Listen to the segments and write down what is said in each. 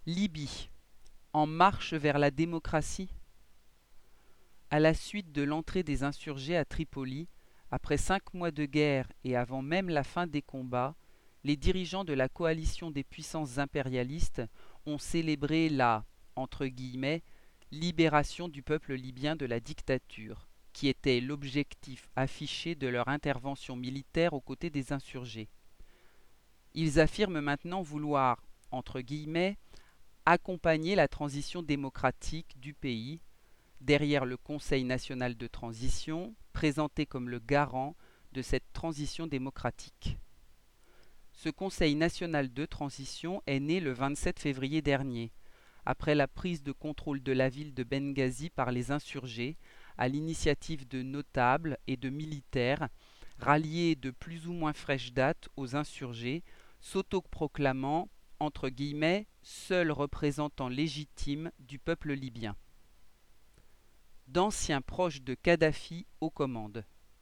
Libye, en marche vers la démocratie? À la suite de l'entrée des insurgés à Tripoli, après 5 mois de guerre et avant même la fin des combats, les dirigeants de la coalition des puissances impérialistes ont célébré la entre guillemets, libération du peuple libyen de la dictature, qui était l'objectif affiché de leur intervention militaire aux côtés des insurgés. Ils affirment maintenant vouloir, entre guillemets, accompagner la transition démocratique du pays derrière le Conseil national de transition, présenté comme le garant de cette transition démocratique. Ce Conseil national de transition est né le 27 février dernier, après la prise de contrôle de la ville de Benghazi par les insurgés, à l'initiative de notables et de militaires, ralliés de plus ou moins fraîche date aux insurgés, s'autoproclamant, entre guillemets, seul représentant légitime du peuple libyen. D'anciens proches de Kadhafi aux commandes.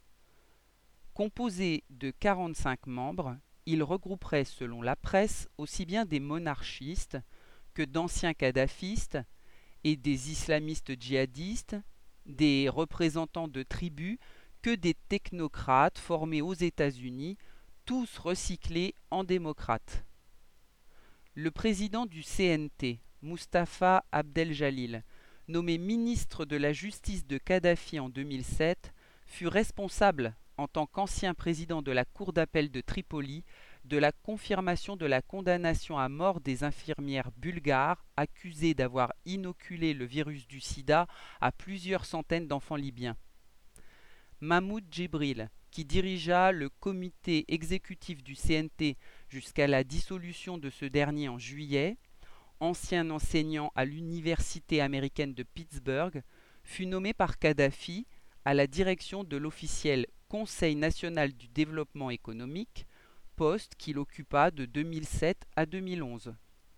Composé de 45 membres, il regrouperait, selon la presse, aussi bien des monarchistes que d'anciens kadhafistes et des islamistes djihadistes, des représentants de tribus que des technocrates formés aux États-Unis, tous recyclés en démocrates. Le président du CNT, Mustapha Abdel-Jalil, nommé ministre de la Justice de Kadhafi en 2007, fut responsable, en tant qu'ancien président de la Cour d'appel de Tripoli, de la confirmation de la condamnation à mort des infirmières bulgares accusées d'avoir inoculé le virus du sida à plusieurs centaines d'enfants libyens. Mahmoud Djibril, qui dirigea le comité exécutif du CNT jusqu'à la dissolution de ce dernier en juillet, ancien enseignant à l'université américaine de Pittsburgh, fut nommé par Kadhafi à la direction de l'officiel Conseil national du développement économique, poste qu'il occupa de 2007 à 2011.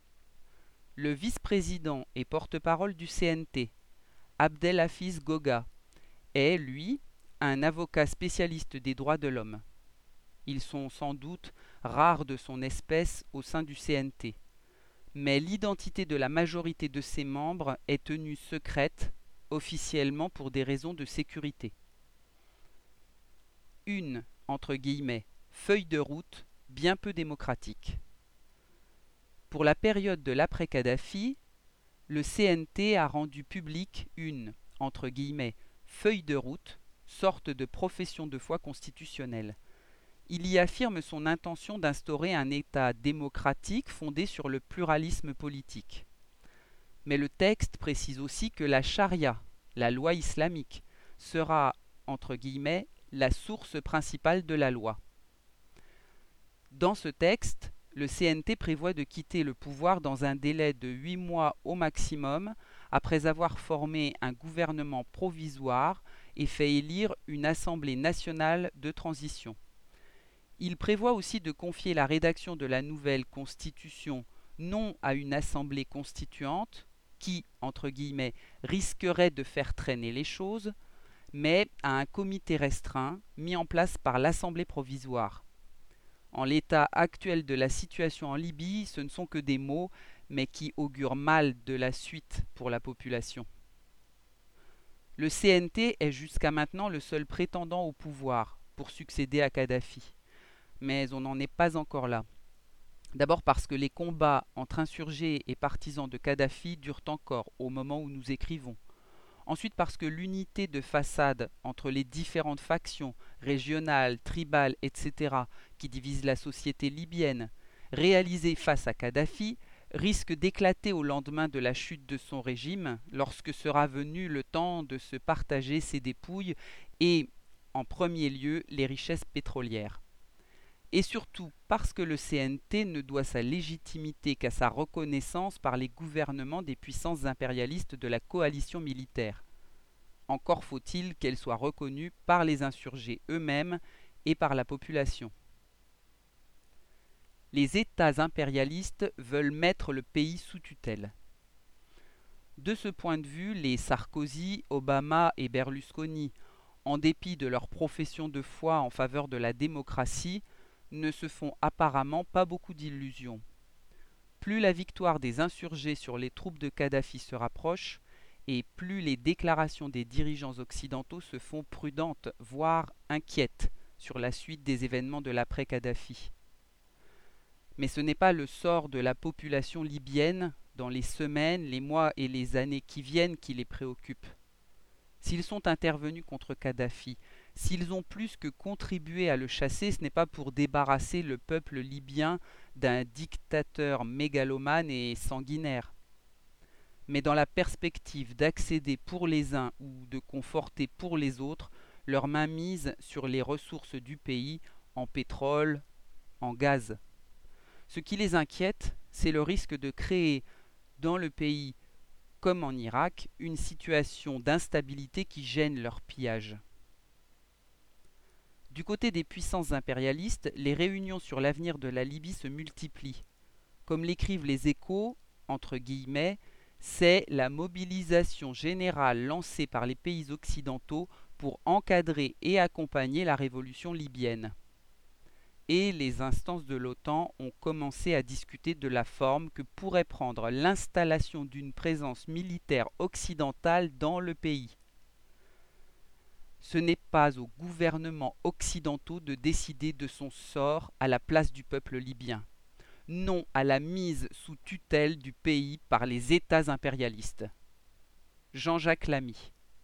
Le vice-président et porte-parole du CNT, Abdel-Hafiz Goga, est, lui, un avocat spécialiste des droits de l'homme. Ils sont sans doute rares de son espèce au sein du CNT, mais l'identité de la majorité de ses membres est tenue secrète, officiellement pour des raisons de sécurité. Une, entre guillemets, feuille de route bien peu démocratique. Pour la période de l'après-Kadhafi, le CNT a rendu publique une, entre guillemets, feuille de route, sorte de profession de foi constitutionnelle. Il y affirme son intention d'instaurer un État démocratique fondé sur le pluralisme politique. Mais le texte précise aussi que la charia, la loi islamique, sera, entre guillemets, la source principale de la loi. Dans ce texte, le CNT prévoit de quitter le pouvoir dans un délai de 8 mois au maximum, après avoir formé un gouvernement provisoire et fait élire une Assemblée nationale de transition. Il prévoit aussi de confier la rédaction de la nouvelle constitution non à une assemblée constituante, qui, entre guillemets, risquerait de faire traîner les choses, mais à un comité restreint mis en place par l'Assemblée provisoire. En l'état actuel de la situation en Libye, ce ne sont que des mots, mais qui augurent mal de la suite pour la population. Le CNT est jusqu'à maintenant le seul prétendant au pouvoir pour succéder à Kadhafi. Mais on n'en est pas encore là. D'abord parce que les combats entre insurgés et partisans de Kadhafi durent encore au moment où nous écrivons. Ensuite parce que l'unité de façade entre les différentes factions régionales, tribales, etc., qui divisent la société libyenne, réalisée face à Kadhafi, risque d'éclater au lendemain de la chute de son régime, lorsque sera venu le temps de se partager ses dépouilles et, en premier lieu, les richesses pétrolières. Et surtout parce que le CNT ne doit sa légitimité qu'à sa reconnaissance par les gouvernements des puissances impérialistes de la coalition militaire. Encore faut-il qu'elle soit reconnue par les insurgés eux-mêmes et par la population. Les États impérialistes veulent mettre le pays sous tutelle. De ce point de vue, les Sarkozy, Obama et Berlusconi, en dépit de leur profession de foi en faveur de la démocratie, ne se font apparemment pas beaucoup d'illusions. Plus la victoire des insurgés sur les troupes de Kadhafi se rapproche, et plus les déclarations des dirigeants occidentaux se font prudentes, voire inquiètes, sur la suite des événements de l'après-Kadhafi. Mais ce n'est pas le sort de la population libyenne dans les semaines, les mois et les années qui viennent qui les préoccupe. S'ils sont intervenus contre Kadhafi, s'ils ont plus que contribué à le chasser, ce n'est pas pour débarrasser le peuple libyen d'un dictateur mégalomane et sanguinaire, mais dans la perspective d'accéder pour les uns ou de conforter pour les autres leur mainmise sur les ressources du pays en pétrole, en gaz. Ce qui les inquiète, c'est le risque de créer dans le pays, comme en Irak, une situation d'instabilité qui gêne leur pillage. Du côté des puissances impérialistes, les réunions sur l'avenir de la Libye se multiplient. Comme l'écrivent les Échos, entre guillemets, c'est la mobilisation générale lancée par les pays occidentaux pour encadrer et accompagner la révolution libyenne. Et les instances de l'OTAN ont commencé à discuter de la forme que pourrait prendre l'installation d'une présence militaire occidentale dans le pays. Ce n'est pas aux gouvernements occidentaux de décider de son sort à la place du peuple libyen. Non à la mise sous tutelle du pays par les États impérialistes. Jean-Jacques Lamy.